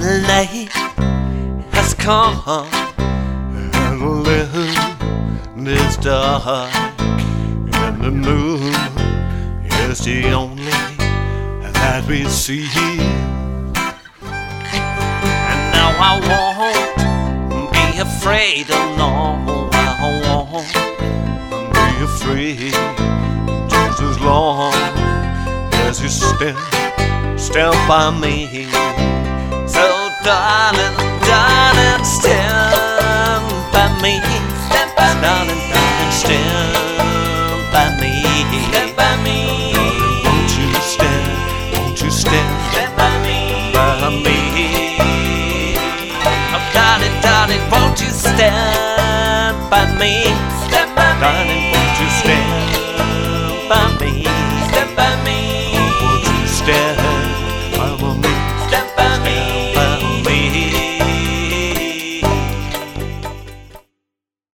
night has come and the land is dark and the moon is the only that we see. And now I won't be afraid, oh no, I won't be afraid just as long as you stand by me. So darling, darling, stand by me. Darling, darling, stand by me. Stand by me. Won't you stand by me? By me. Oh, darling, darling, won't you stand by me? Stand by me. Darling,